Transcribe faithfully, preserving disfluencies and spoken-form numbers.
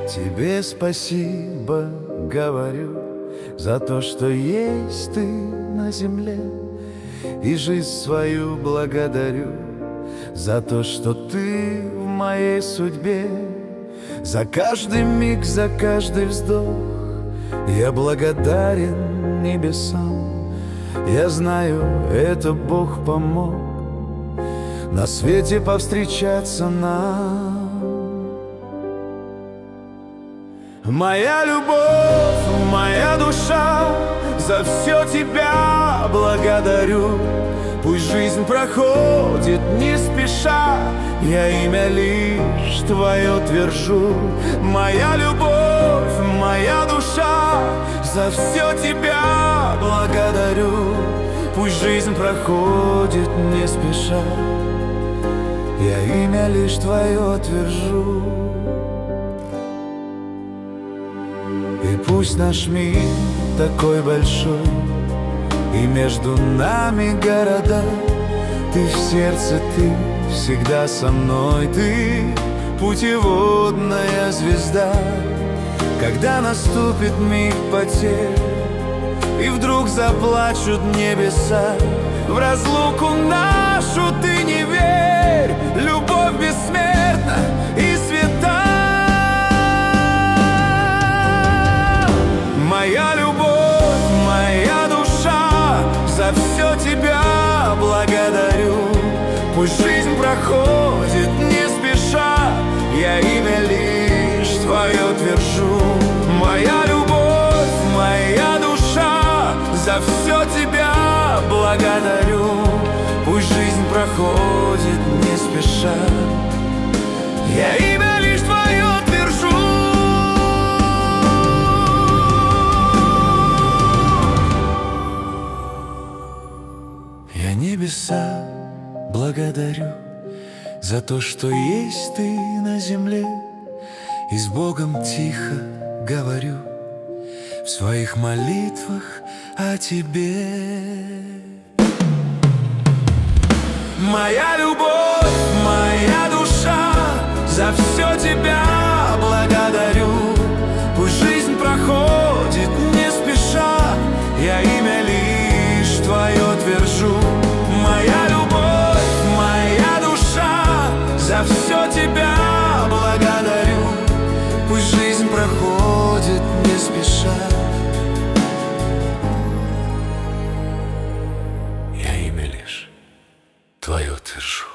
Тебе спасибо говорю за то, что есть ты на земле, и жизнь свою благодарю за то, что ты в моей судьбе. За каждый миг, за каждый вздох я благодарен небесам. Я знаю, это Бог помог на свете повстречаться нам. Моя любовь, моя душа, за все тебя благодарю. Пусть жизнь проходит не спеша, я имя лишь твое твержу. Моя любовь, моя душа, за все тебя благодарю. Пусть жизнь проходит не спеша, я имя лишь твое твержу. И пусть наш мир такой большой, и между нами города, ты в сердце, ты всегда со мной, ты путеводная звезда. Когда наступит миг потерь, и вдруг заплачут небеса, в разлуку нашу ты не верь, любовь бессмертна и свята. Моя любовь, моя душа, за все тебя благодарю. Пусть жизнь проходит не спеша, я имя лишь твое твержу. Моя любовь, моя душа, за все тебя благодарю. Пусть жизнь проходит не спеша, я имя лишь твое твержу. Я небеса благодарю за то, что есть ты на земле, и с Богом тихо говорю в своих молитвах о тебе. Моя любовь, моя душа, за все тебя благодарю. Пусть жизнь проходит не спеша, я имя лишь твое твержу. Моя любовь, моя душа, за все тебя благодарю. Пусть жизнь проходит не спеша, я имя лишь твое твержу.